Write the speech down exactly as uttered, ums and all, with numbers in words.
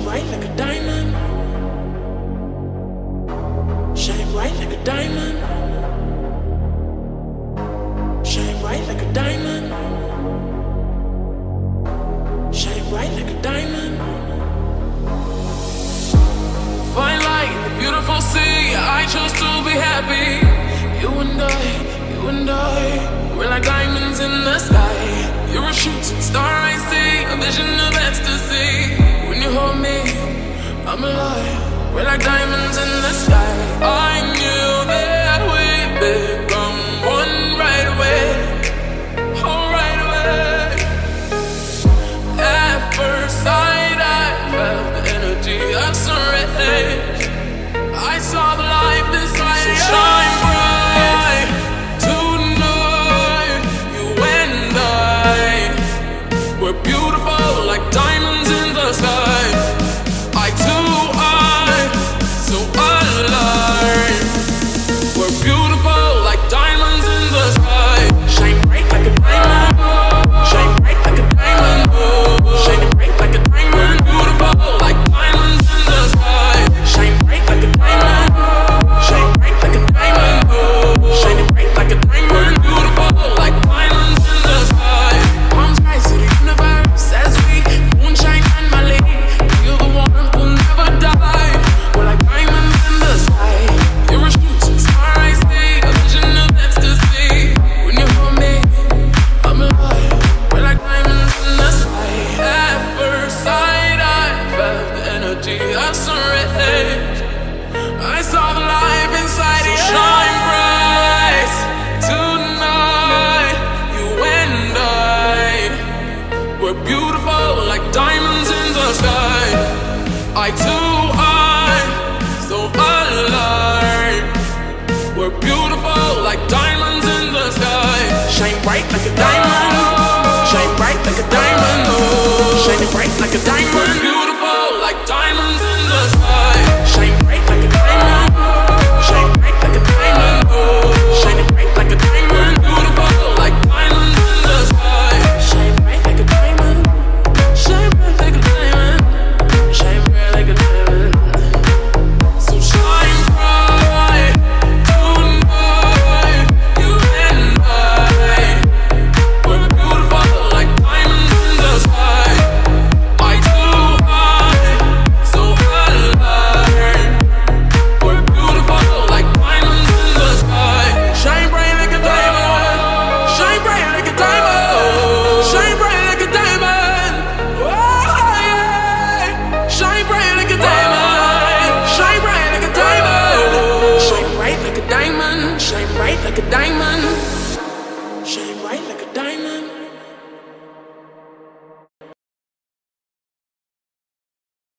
bright like a diamond. Shine bright like a diamond. Shine bright like a diamond. Shine bright like a diamond. Fine light in the beautiful sea, I chose to be happy. You and I, you and I, we're like diamonds in the sky. You're a shooting star I see, a vision of ecstasy. When you hold me, I'm alive. We're like diamonds in the sky. I knew that we'd become one right away. Oh, right away. At first sight, I felt the energy of surrender. I saw the light inside you. Shine bright tonight. You and I, we're beautiful like diamonds in the sky. I too are so alive. We're beautiful like diamonds in the sky. Shine bright like a diamond. Shine bright like a diamond. Shine bright like a diamond. Beautiful like diamonds in the sky. Shine bright like a diamond. Shine bright like a diamond. Shine bright like a diamond. Beautiful like diamonds in the sky. Palms rise to the universe as we moonshine and Malay. You're the one who'll never die. We're like diamonds in the sky. You're a shooting star I see, a vision of ecstasy. When you hold me, I'm alive. We're like diamonds in the sky. At first sight, I felt the energy of surrender. I saw the life inside you. Shine bright tonight. You and I, we're beautiful like diamonds in the sky. I too are so alive. We're beautiful like diamonds in the sky. Shine bright like a diamond. Shine bright like a diamond. Shining bright like a diamond. Beautiful like diamonds in the sky. Shine bright like a diamond. Shine bright like a diamond. Shining bright like a diamond. Beautiful like diamonds in the sky. Shine bright like a diamond. Shine bright like a diamond. Shine bright like a diamond. So shine bright tonight. You and I, we're beautiful like diamonds in the sky. I too are so alive. We're beautiful like diamonds in the sky. Shine bright like a diamond. Shine bright like a diamond. Shine bright like a diamond. Oh, yeah. Shine bright like a diamond. Shine bright like a diamond. Shine bright like a diamond. Shine bright like a diamond. Shine bright like a diamond.